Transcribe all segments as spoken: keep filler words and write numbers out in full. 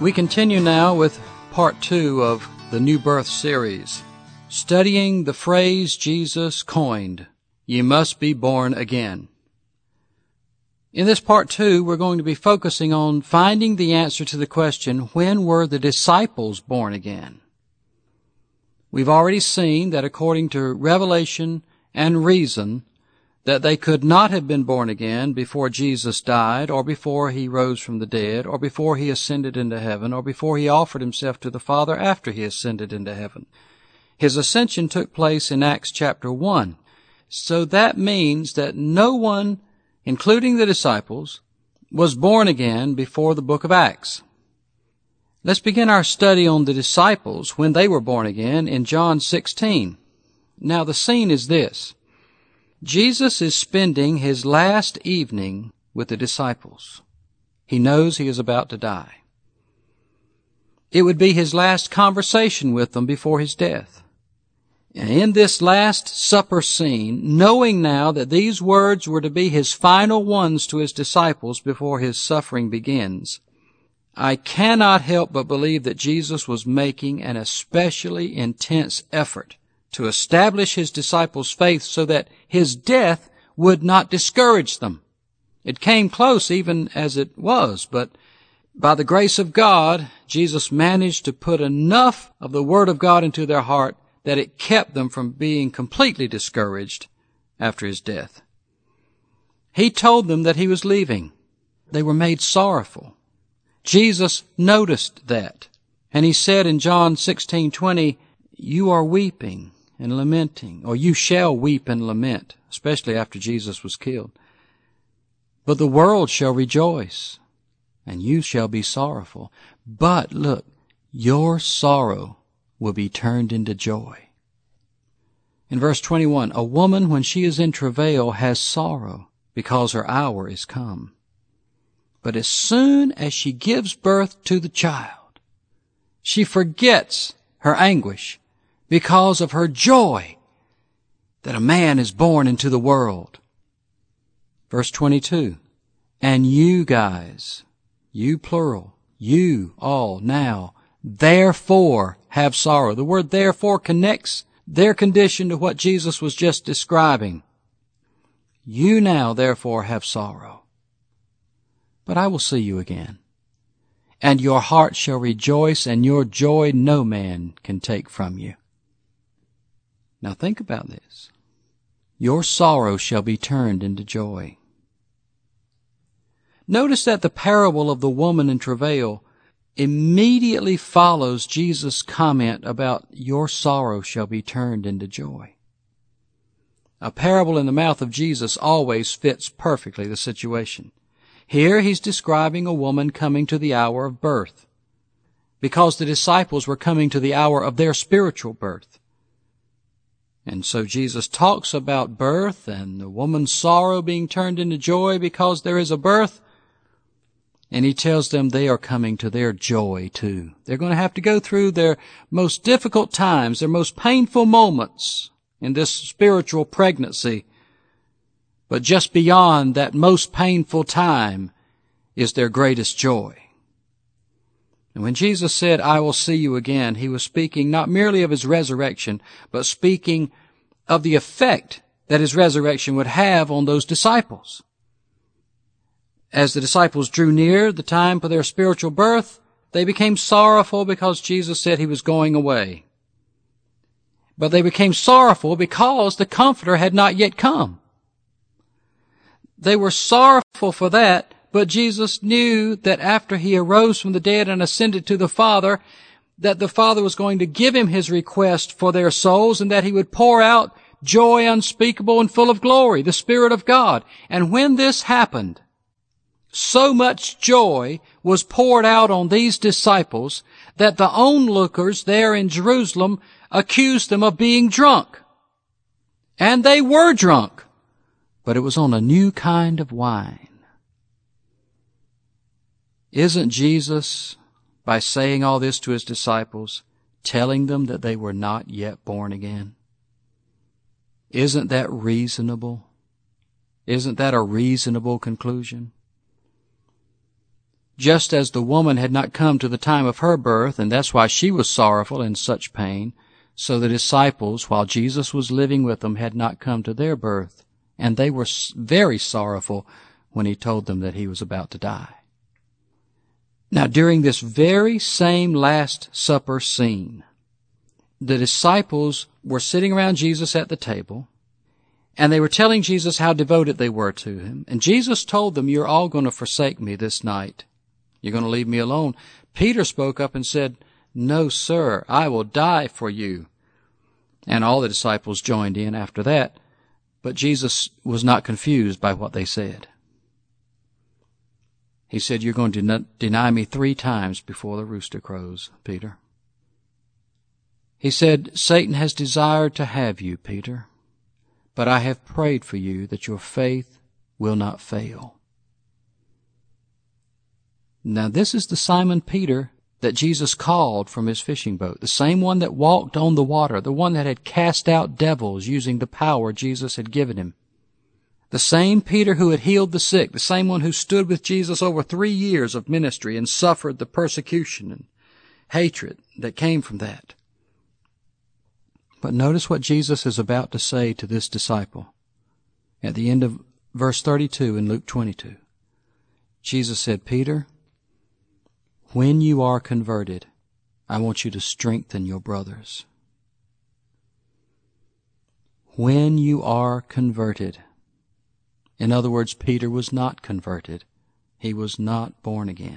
We continue now with part two of the New Birth series, studying the phrase Jesus coined, "Ye must be born again." In this part two, we're going to be focusing on finding the answer to the question, when were the disciples born again? We've already seen that according to revelation and reason, that they could not have been born again before Jesus died, or before he rose from the dead, or before he ascended into heaven, or before he offered himself to the Father after he ascended into heaven. His ascension took place in Acts chapter one. So that means that no one, including the disciples, was born again before the book of Acts. Let's begin our study on the disciples when they were born again in John sixteen. Now the scene is this. Jesus is spending his last evening with the disciples. He knows he is about to die. It would be his last conversation with them before his death. And in this Last Supper scene, knowing now that these words were to be his final ones to his disciples before his suffering begins, I cannot help but believe that Jesus was making an especially intense effort to establish his disciples' faith so that his death would not discourage them. It came close even as it was, but by the grace of God, Jesus managed to put enough of the Word of God into their heart that it kept them from being completely discouraged after his death. He told them that he was leaving. They were made sorrowful. Jesus noticed that, and he said in John sixteen twenty, "You are weeping and lamenting," or you shall weep and lament, especially after Jesus was killed. "But the world shall rejoice, and you shall be sorrowful. But look, your sorrow will be turned into joy." In verse twenty-one, "A woman when she is in travail has sorrow, because her hour is come. But as soon as she gives birth to the child, she forgets her anguish, because of her joy that a man is born into the world." Verse twenty-two, "And you guys, you plural, you all now, therefore have sorrow." The word therefore connects their condition to what Jesus was just describing. "You now therefore have sorrow, but I will see you again. And your heart shall rejoice, and your joy no man can take from you." Now think about this. Your sorrow shall be turned into joy. Notice that the parable of the woman in travail immediately follows Jesus' comment about your sorrow shall be turned into joy. A parable in the mouth of Jesus always fits perfectly the situation. Here he's describing a woman coming to the hour of birth, because the disciples were coming to the hour of their spiritual birth. And so Jesus talks about birth and the woman's sorrow being turned into joy because there is a birth. And he tells them they are coming to their joy too. They're going to have to go through their most difficult times, their most painful moments in this spiritual pregnancy. But just beyond that most painful time is their greatest joy. And when Jesus said, "I will see you again," he was speaking not merely of his resurrection, but speaking of the effect that his resurrection would have on those disciples. As the disciples drew near the time for their spiritual birth, they became sorrowful because Jesus said he was going away. But they became sorrowful because the Comforter had not yet come. They were sorrowful for that, but Jesus knew that after he arose from the dead and ascended to the Father, that the Father was going to give him his request for their souls, and that he would pour out joy unspeakable and full of glory, the Spirit of God. And when this happened, so much joy was poured out on these disciples that the onlookers there in Jerusalem accused them of being drunk. And they were drunk, but it was on a new kind of wine. Isn't Jesus, by saying all this to his disciples, telling them that they were not yet born again? Isn't that reasonable? Isn't that a reasonable conclusion? just as the woman had not come to the time of her birth, and that's why she was sorrowful and in such pain, so the disciples, while Jesus was living with them, had not come to their birth, and they were very sorrowful when he told them that he was about to die. Now, during this very same Last Supper scene, the disciples were sitting around Jesus at the table, and they were telling Jesus how devoted they were to him. And Jesus told them, "You're all going to forsake me this night. You're going to leave me alone." Peter spoke up and said, "No, sir, I will die for you." And all the disciples joined in after that, but Jesus was not confused by what they said. He said, "You're going to deny me three times before the rooster crows, Peter." He said, "Satan has desired to have you, Peter, but I have prayed for you that your faith will not fail." Now this is the Simon Peter that Jesus called from his fishing boat, the same one that walked on the water, the one that had cast out devils using the power Jesus had given him. The same Peter who had healed the sick, the same one who stood with Jesus over three years of ministry and suffered the persecution and hatred that came from that. But notice what Jesus is about to say to this disciple at the end of verse thirty-two in Luke twenty-two. Jesus said, "Peter, when you are converted, I want you to strengthen your brothers." When you are converted. In other words, Peter was not converted. He was not born again.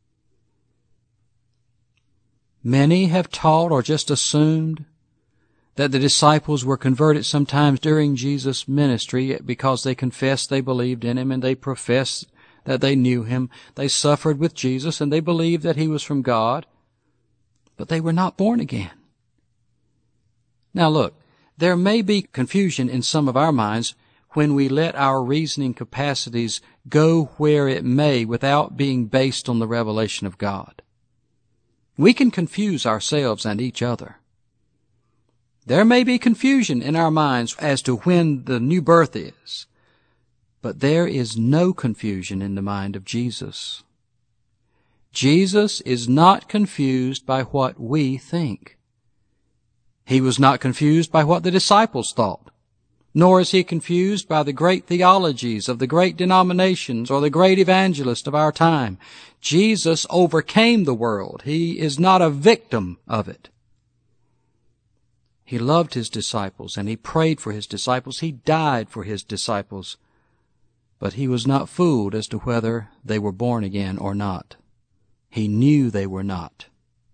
Many have taught or just assumed that the disciples were converted sometimes during Jesus' ministry because they confessed they believed in him and they professed that they knew him. They suffered with Jesus and they believed that he was from God, but they were not born again. Now look, there may be confusion in some of our minds when we let our reasoning capacities go where it may without being based on the revelation of God. We can confuse ourselves and each other. There may be confusion in our minds as to when the new birth is, but there is no confusion in the mind of Jesus. Jesus is not confused by what we think. He was not confused by what the disciples thought, nor is he confused by the great theologies of the great denominations or the great evangelists of our time. Jesus overcame the world. He is not a victim of it. He loved his disciples and he prayed for his disciples. He died for his disciples. But he was not fooled as to whether they were born again or not. He knew they were not.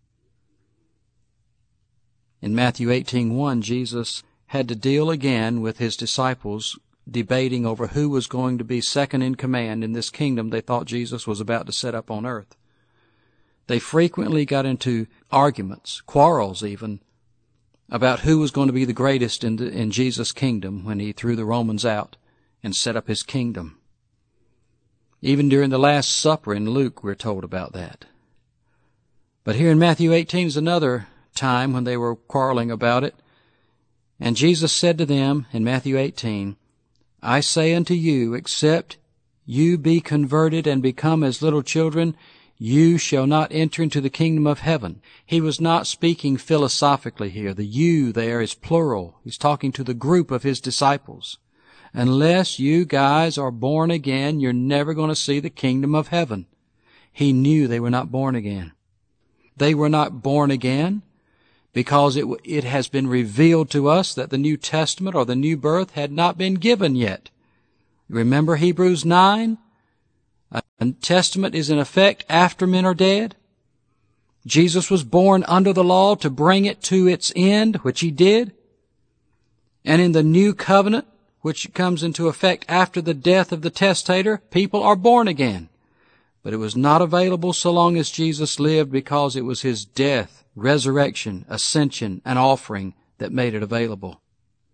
In Matthew eighteen one, Jesus had to deal again with his disciples debating over who was going to be second in command in this kingdom they thought Jesus was about to set up on earth. They frequently got into arguments, quarrels even, about who was going to be the greatest in, the, in Jesus' kingdom when he threw the Romans out and set up his kingdom. Even during the Last Supper in Luke, we're told about that. But here in Matthew eighteen is another time when they were quarreling about it. And Jesus said to them in Matthew eighteen, "I say unto you, except you be converted and become as little children, you shall not enter into the kingdom of heaven." He was not speaking philosophically here. The you there is plural. He's talking to the group of his disciples. Unless you guys are born again, you're never going to see the kingdom of heaven. He knew they were not born again. They were not born again because it, it has been revealed to us that the New Testament or the new birth had not been given yet. Remember Hebrews nine? A testament is in effect after men are dead. Jesus was born under the law to bring it to its end, which he did. And in the new covenant, which comes into effect after the death of the testator, people are born again. But it was not available so long as Jesus lived because it was his death, resurrection, ascension, and offering that made it available.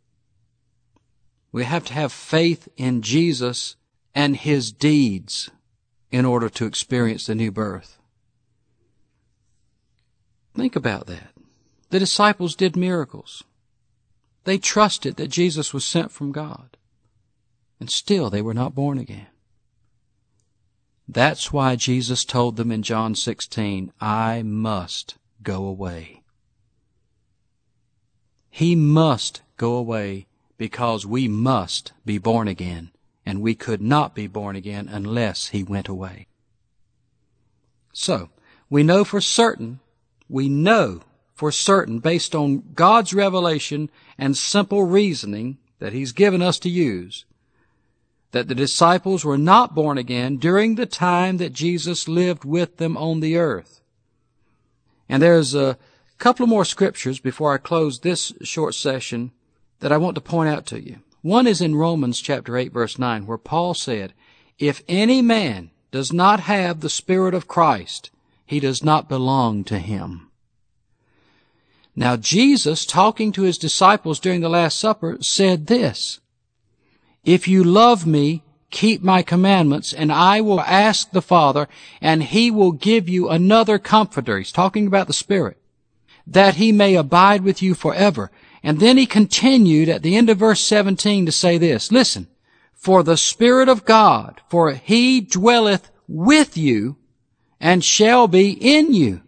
We have to have faith in Jesus and his deeds in order to experience the new birth. Think about that. The disciples did miracles. They trusted that Jesus was sent from God. And still they were not born again. That's why Jesus told them in John sixteen, I must go away. He must go away because we must be born again, and we could not be born again unless He went away. So, we know for certain, we know for certain, based on God's revelation and simple reasoning that He's given us to use, that the disciples were not born again during the time that Jesus lived with them on the earth. And there's a couple of more scriptures before I close this short session that I want to point out to you. One is in Romans chapter eight, verse nine, where Paul said, if any man does not have the Spirit of Christ, he does not belong to Him. Now Jesus, talking to His disciples during the Last Supper, said this, if you love me, keep my commandments, and I will ask the Father, and He will give you another Comforter. He's talking about the Spirit, that He may abide with you forever. And then He continued at the end of verse seventeen to say this, listen, for the Spirit of God, for He dwelleth with you, and shall be in you.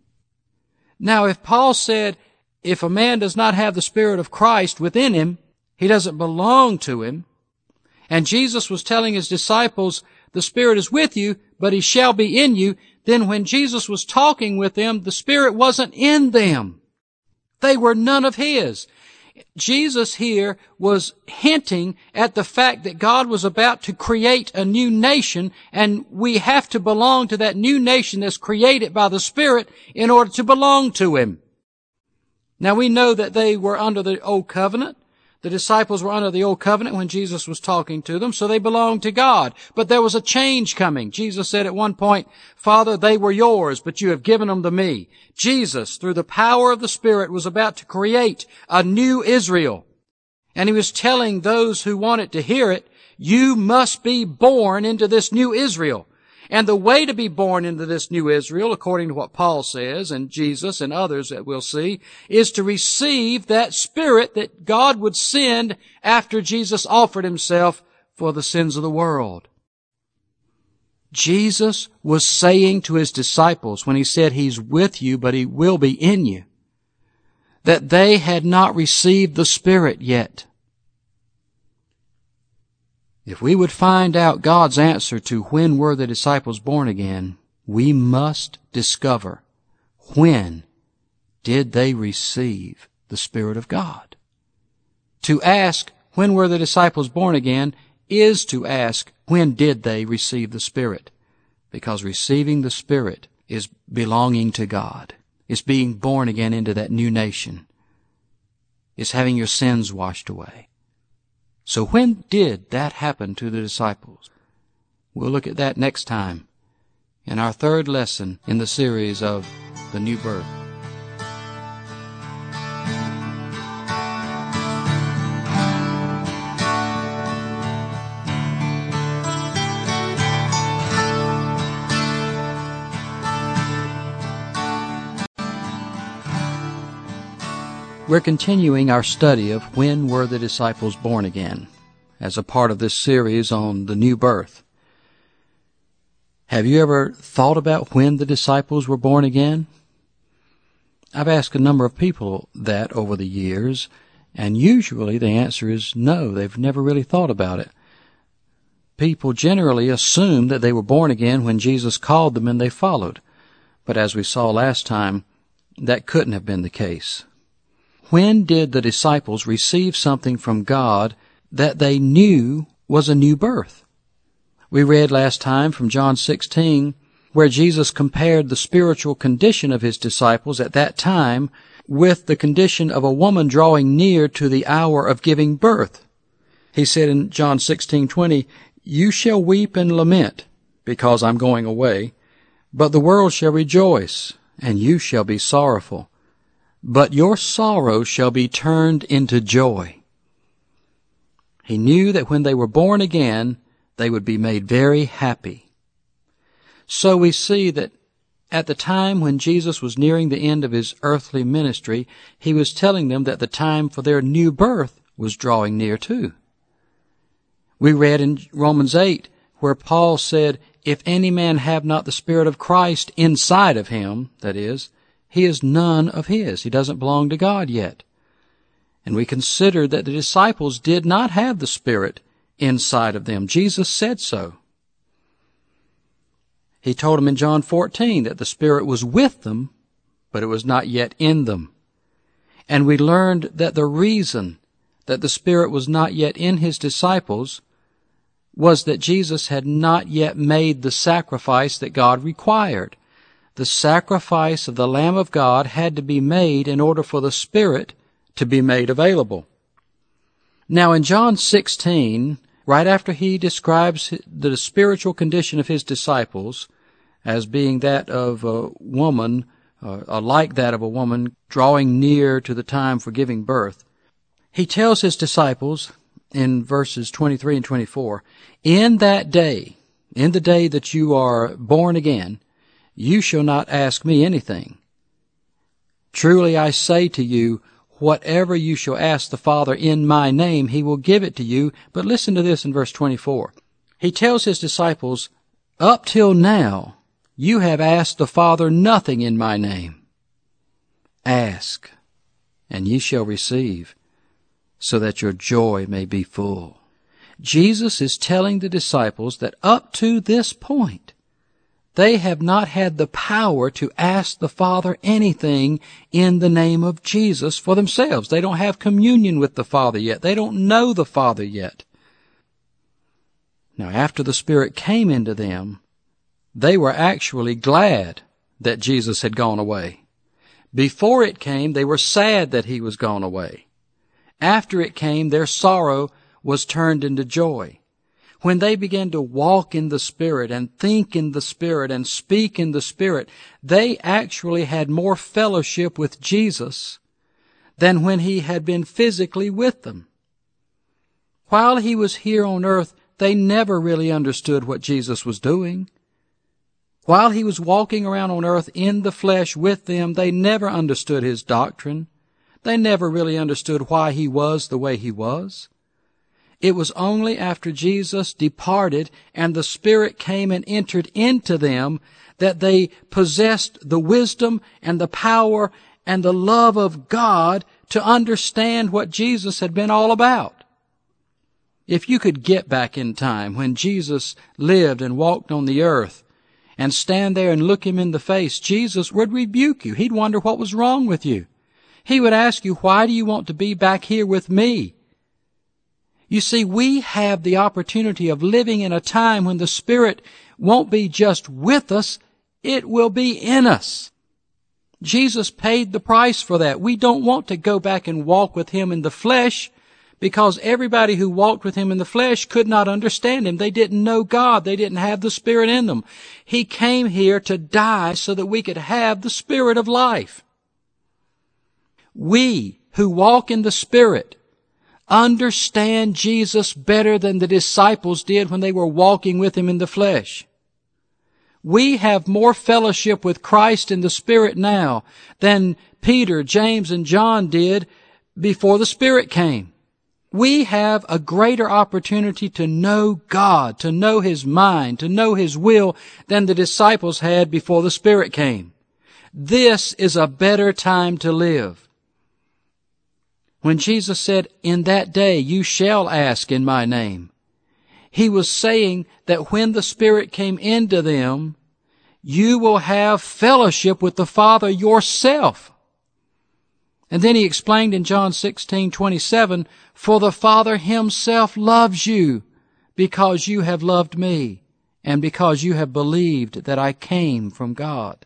Now, if Paul said, if a man does not have the Spirit of Christ within him, he doesn't belong to Him, and Jesus was telling His disciples, the Spirit is with you, but He shall be in you, then when Jesus was talking with them, the Spirit wasn't in them. They were none of His. Jesus here was hinting at the fact that God was about to create a new nation, and we have to belong to that new nation that's created by the Spirit in order to belong to Him. Now we know that they were under the old covenant. The disciples were under the old covenant when Jesus was talking to them, so they belonged to God. But there was a change coming. Jesus said at one point, Father, they were yours, but you have given them to me. Jesus, through the power of the Spirit, was about to create a new Israel. And He was telling those who wanted to hear it, you must be born into this new Israel. And the way to be born into this new Israel, according to what Paul says, and Jesus and others that we'll see, is to receive that Spirit that God would send after Jesus offered Himself for the sins of the world. Jesus was saying to His disciples when He said He's with you, but He will be in you, that they had not received the Spirit yet. If we would find out God's answer to when were the disciples born again, we must discover when did they receive the Spirit of God. To ask when were the disciples born again is to ask when did they receive the Spirit, because receiving the Spirit is belonging to God. It's being born again into that new nation. It's having your sins washed away. So when did that happen to the disciples? We'll look at that next time in our third lesson in the series of the new birth. We're continuing our study of when were the disciples born again as a part of this series on the new birth. Have you ever thought about when the disciples were born again? I've asked a number of people that over the years, and usually the answer is no, they've never really thought about it. People generally assume that they were born again when Jesus called them and they followed. But as we saw last time, that couldn't have been the case. When did the disciples receive something from God that they knew was a new birth? We read last time from John sixteen, where Jesus compared the spiritual condition of His disciples at that time with the condition of a woman drawing near to the hour of giving birth. He said in John sixteen twenty, you shall weep and lament, because I'm going away, but the world shall rejoice, and you shall be sorrowful. But your sorrow shall be turned into joy. He knew that when they were born again, they would be made very happy. So we see that at the time when Jesus was nearing the end of His earthly ministry, He was telling them that the time for their new birth was drawing near too. We read in Romans eight where Paul said, if any man have not the Spirit of Christ inside of him, that is, he is none of his. He doesn't belong to God yet. And we consider that the disciples did not have the Spirit inside of them. Jesus said so. He told them in John fourteen that the Spirit was with them, but it was not yet in them. And we learned that the reason that the Spirit was not yet in his disciples was that Jesus had not yet made the sacrifice that God required. The sacrifice of the Lamb of God had to be made in order for the Spirit to be made available. Now in John sixteen, right after he describes the spiritual condition of his disciples as being that of a woman, uh, or like that of a woman drawing near to the time for giving birth, he tells his disciples in verses twenty-three and twenty-four, in that day, in the day that you are born again, you shall not ask me anything. Truly I say to you, whatever you shall ask the Father in my name, he will give it to you. But listen to this in verse twenty-four. He tells his disciples, up till now, you have asked the Father nothing in my name. Ask, and ye shall receive, so that your joy may be full. Jesus is telling the disciples that up to this point, they have not had the power to ask the Father anything in the name of Jesus for themselves. They don't have communion with the Father yet. They don't know the Father yet. Now, after the Spirit came into them, they were actually glad that Jesus had gone away. Before it came, they were sad that he was gone away. After it came, their sorrow was turned into joy. When they began to walk in the Spirit and think in the Spirit and speak in the Spirit, they actually had more fellowship with Jesus than when he had been physically with them. While he was here on earth, they never really understood what Jesus was doing. While he was walking around on earth in the flesh with them, they never understood his doctrine. They never really understood why he was the way he was. It was only after Jesus departed and the Spirit came and entered into them that they possessed the wisdom and the power and the love of God to understand what Jesus had been all about. If you could get back in time when Jesus lived and walked on the earth and stand there and look him in the face, Jesus would rebuke you. He'd wonder what was wrong with you. He would ask you, why do you want to be back here with me? You see, we have the opportunity of living in a time when the Spirit won't be just with us, it will be in us. Jesus paid the price for that. We don't want to go back and walk with him in the flesh, because everybody who walked with him in the flesh could not understand him. They didn't know God. They didn't have the Spirit in them. He came here to die so that we could have the Spirit of life. We who walk in the Spirit understand Jesus better than the disciples did when they were walking with him in the flesh. We have more fellowship with Christ in the Spirit now than Peter, James, and John did before the Spirit came. We have a greater opportunity to know God, to know his mind, to know his will than the disciples had before the Spirit came. This is a better time to live. When Jesus said, in that day you shall ask in my name, he was saying that when the Spirit came into them, you will have fellowship with the Father yourself. And then he explained in John sixteen twenty-seven, for the Father himself loves you because you have loved me and because you have believed that I came from God.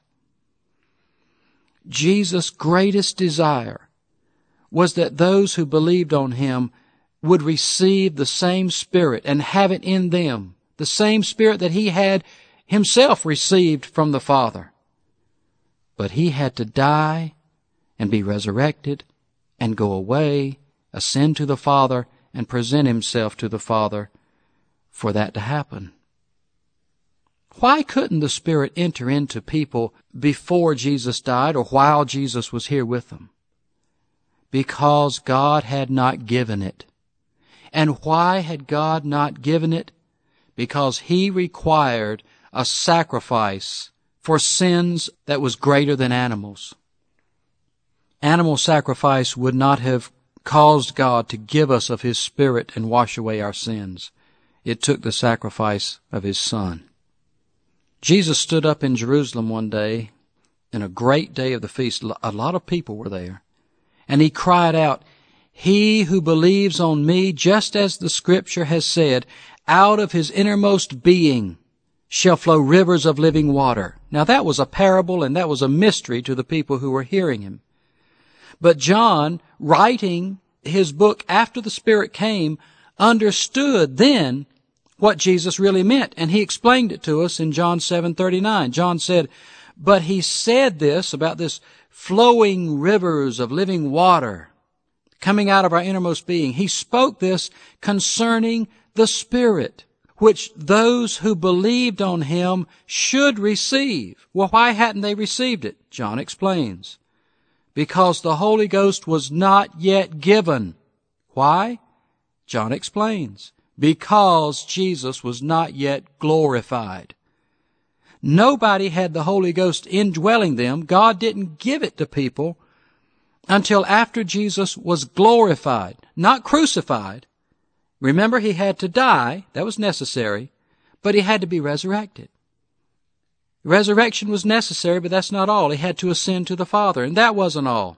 Jesus' greatest desire was that those who believed on him would receive the same Spirit and have it in them, the same Spirit that he had himself received from the Father. But he had to die and be resurrected and go away, ascend to the Father, and present himself to the Father for that to happen. Why couldn't the Spirit enter into people before Jesus died or while Jesus was here with them? Because God had not given it. And why had God not given it? Because he required a sacrifice for sins that was greater than animals. Animal sacrifice would not have caused God to give us of His Spirit and wash away our sins. It took the sacrifice of His Son. Jesus stood up in Jerusalem one day, in a great day of the feast. A lot of people were there. And He cried out, "He who believes on me, just as the Scripture has said, out of his innermost being shall flow rivers of living water." Now that was a parable, and that was a mystery to the people who were hearing Him. But John, writing his book after the Spirit came, understood then what Jesus really meant, and he explained it to us in John seven thirty-nine. John said, "But he said this," about this flowing rivers of living water coming out of our innermost being. He spoke this concerning the Spirit, which those who believed on Him should receive. Well, why hadn't they received it? John explains. Because the Holy Ghost was not yet given. Why? John explains. Because Jesus was not yet glorified. Nobody had the Holy Ghost indwelling them. God didn't give it to people until after Jesus was glorified, not crucified. Remember, He had to die. That was necessary. But He had to be resurrected. Resurrection was necessary, but that's not all. He had to ascend to the Father, and that wasn't all.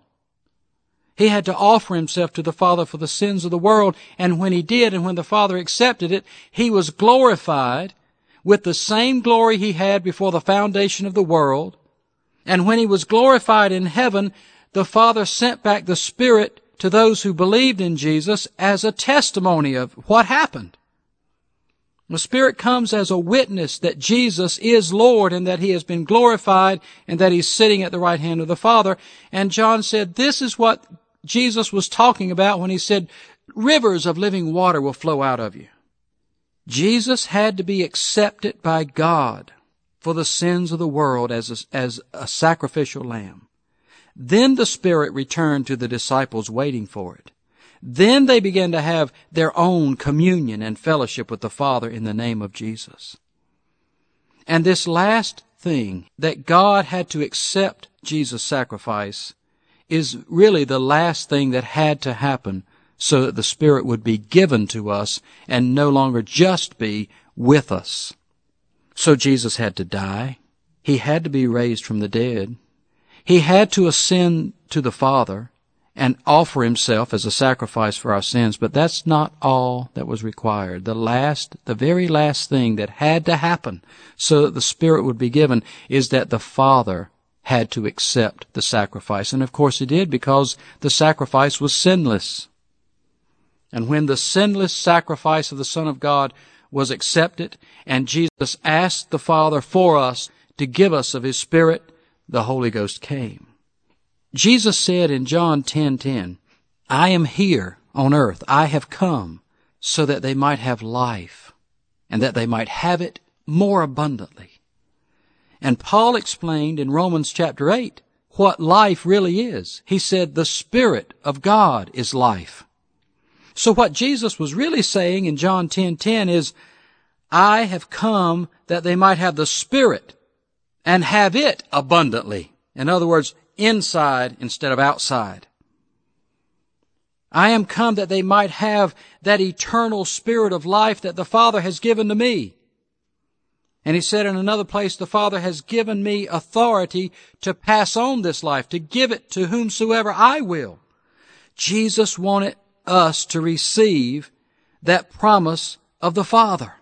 He had to offer Himself to the Father for the sins of the world, and when He did, and when the Father accepted it, He was glorified with the same glory He had before the foundation of the world. And when He was glorified in heaven, the Father sent back the Spirit to those who believed in Jesus as a testimony of what happened. The Spirit comes as a witness that Jesus is Lord and that He has been glorified and that He's sitting at the right hand of the Father. And John said this is what Jesus was talking about when He said, "Rivers of living water will flow out of you." Jesus had to be accepted by God for the sins of the world as a, as a sacrificial lamb. Then the Spirit returned to the disciples waiting for it. Then they began to have their own communion and fellowship with the Father in the name of Jesus. And this last thing, that God had to accept Jesus' sacrifice, is really the last thing that had to happen so that the Spirit would be given to us and no longer just be with us. So Jesus had to die. He had to be raised from the dead. He had to ascend to the Father and offer Himself as a sacrifice for our sins. But that's not all that was required. The last, the very last thing that had to happen so that the Spirit would be given is that the Father had to accept the sacrifice. And of course He did, because the sacrifice was sinless. And when the sinless sacrifice of the Son of God was accepted, and Jesus asked the Father for us to give us of His Spirit, the Holy Ghost came. Jesus said in John ten ten, "I am here on earth. I have come so that they might have life, and that they might have it more abundantly." And Paul explained in Romans chapter eight what life really is. He said, the Spirit of God is life. So what Jesus was really saying in John ten ten is, I have come that they might have the Spirit and have it abundantly. In other words, inside instead of outside. I am come that they might have that eternal Spirit of life that the Father has given to me. And He said in another place, the Father has given me authority to pass on this life, to give it to whomsoever I will. Jesus wanted us to receive that promise of the Father.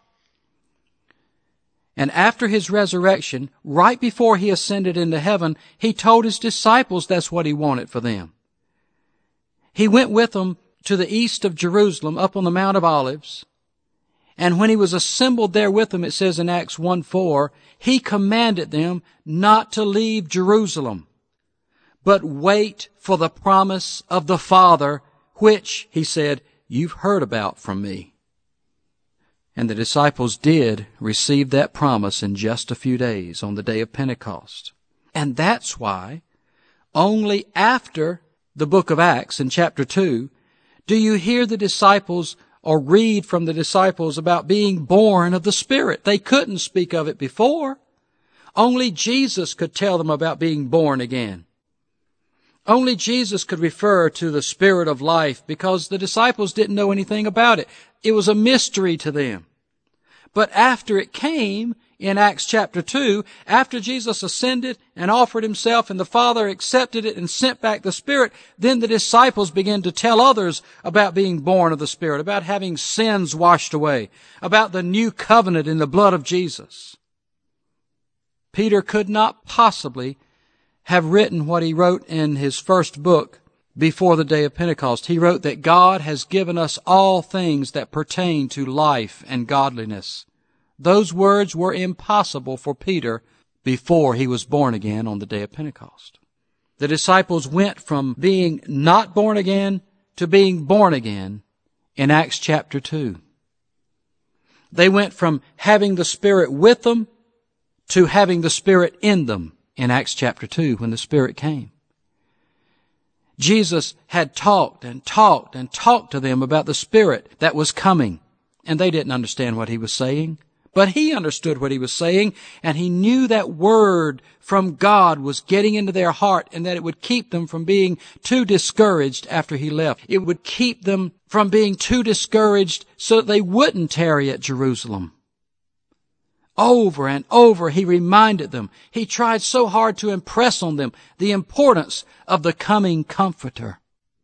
And after His resurrection, right before He ascended into heaven, He told His disciples that's what He wanted for them. He went with them to the east of Jerusalem, up on the Mount of Olives. And when He was assembled there with them, it says in Acts one four, He commanded them not to leave Jerusalem, but wait for the promise of the Father, which, He said, you've heard about from me. And the disciples did receive that promise in just a few days on the day of Pentecost. And that's why only after the book of Acts in chapter two do you hear the disciples or read from the disciples about being born of the Spirit. They couldn't speak of it before. Only Jesus could tell them about being born again. Only Jesus could refer to the Spirit of life because the disciples didn't know anything about it. It was a mystery to them. But after it came, in Acts chapter two, after Jesus ascended and offered himself and the Father accepted it and sent back the Spirit, then the disciples began to tell others about being born of the Spirit, about having sins washed away, about the new covenant in the blood of Jesus. Peter could not possibly have written what he wrote in his first book before the day of Pentecost. He wrote that God has given us all things that pertain to life and godliness. Those words were impossible for Peter before he was born again on the day of Pentecost. The disciples went from being not born again to being born again in Acts chapter two. They went from having the Spirit with them to having the Spirit in them in Acts chapter two when the Spirit came. Jesus had talked and talked and talked to them about the Spirit that was coming, and they didn't understand what he was saying. But he understood what he was saying, and he knew that word from God was getting into their heart and that it would keep them from being too discouraged after he left. It would keep them from being too discouraged so that they wouldn't tarry at Jerusalem. Over and over he reminded them. He tried so hard to impress on them the importance of the coming Comforter.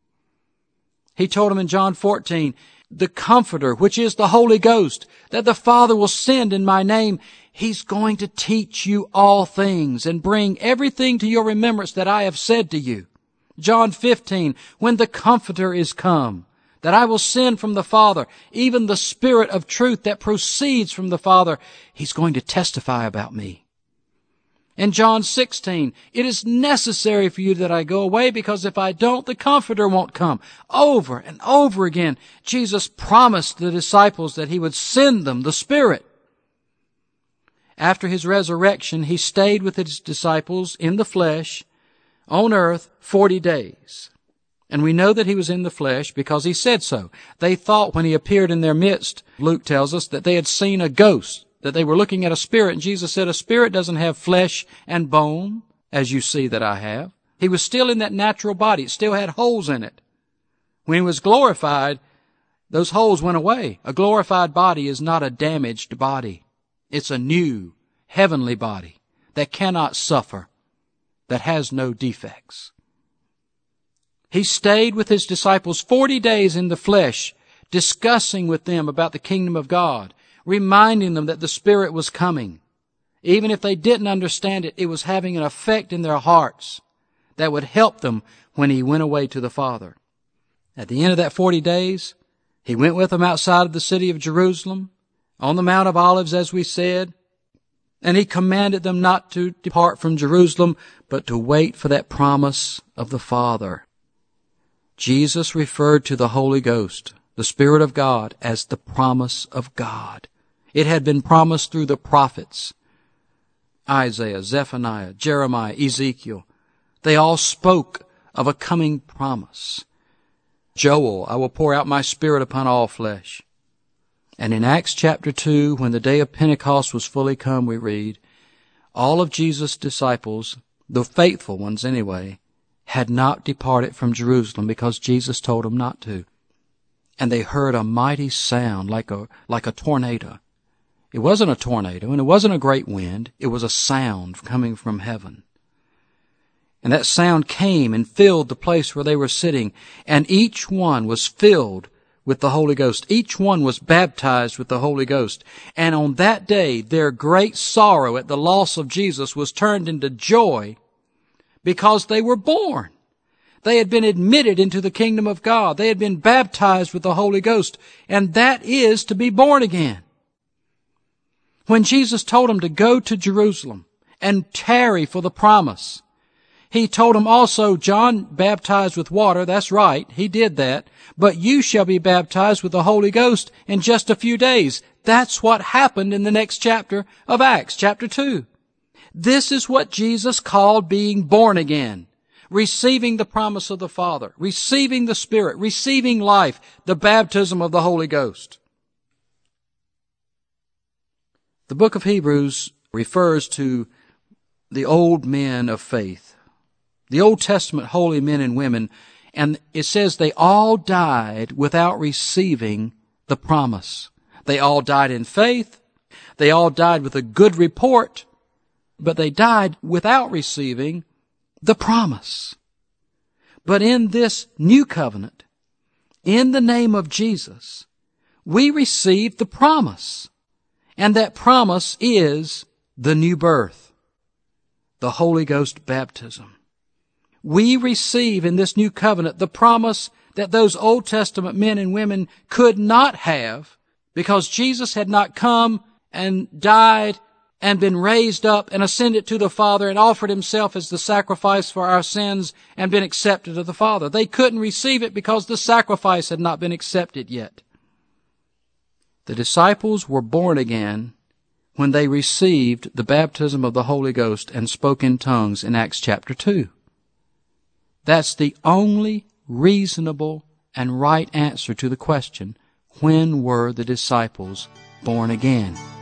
He told them in John fourteen, the Comforter, which is the Holy Ghost, that the Father will send in my name, He's going to teach you all things and bring everything to your remembrance that I have said to you. John fifteen, when the Comforter is come, that I will send from the Father, even the Spirit of truth that proceeds from the Father, He's going to testify about me. In John sixteen, it is necessary for you that I go away, because if I don't, the Comforter won't come. Over and over again, Jesus promised the disciples that He would send them the Spirit. After His resurrection, He stayed with His disciples in the flesh on earth forty days. And we know that He was in the flesh because He said so. They thought when He appeared in their midst, Luke tells us, that they had seen a ghost, that they were looking at a spirit. And Jesus said, a spirit doesn't have flesh and bone, as you see that I have. He was still in that natural body. It still had holes in it. When He was glorified, those holes went away. A glorified body is not a damaged body. It's a new, heavenly body that cannot suffer, that has no defects. He stayed with His disciples forty days in the flesh, discussing with them about the kingdom of God, reminding them that the Spirit was coming. Even if they didn't understand it, it was having an effect in their hearts that would help them when He went away to the Father. At the end of that forty days, He went with them outside of the city of Jerusalem, on the Mount of Olives, as we said, and He commanded them not to depart from Jerusalem, but to wait for that promise of the Father. Jesus referred to the Holy Ghost, the Spirit of God, as the promise of God. It had been promised through the prophets, Isaiah, Zephaniah, Jeremiah, Ezekiel. They all spoke of a coming promise. Joel, I will pour out my Spirit upon all flesh. And in Acts chapter two, when the day of Pentecost was fully come, we read, all of Jesus' disciples, the faithful ones anyway, had not departed from Jerusalem because Jesus told them not to. And they heard a mighty sound like a, like a tornado. It wasn't a tornado and it wasn't a great wind. It was a sound coming from heaven. And that sound came and filled the place where they were sitting. And each one was filled with the Holy Ghost. Each one was baptized with the Holy Ghost. And on that day, their great sorrow at the loss of Jesus was turned into joy because they were born. They had been admitted into the kingdom of God. They had been baptized with the Holy Ghost. And that is to be born again. When Jesus told them to go to Jerusalem and tarry for the promise, He told them also, John baptized with water. That's right. He did that. But you shall be baptized with the Holy Ghost in just a few days. That's what happened in the next chapter of Acts, chapter two. This is what Jesus called being born again. receiving the promise of the Father, receiving the Spirit, receiving life, the baptism of the Holy Ghost. The book of Hebrews refers to the old men of faith, the Old Testament holy men and women, and it says they all died without receiving the promise. They all died in faith. They all died with a good report, but they died without receiving the promise. But in this new covenant, in the name of Jesus, we receive the promise. And that promise is the new birth, the Holy Ghost baptism. We receive in this new covenant the promise that those Old Testament men and women could not have, because Jesus had not come and died and been raised up and ascended to the Father and offered himself as the sacrifice for our sins and been accepted of the Father. They couldn't receive it because the sacrifice had not been accepted yet. The disciples were born again when they received the baptism of the Holy Ghost and spoke in tongues in Acts chapter two. That's the only reasonable and right answer to the question, when were the disciples born again?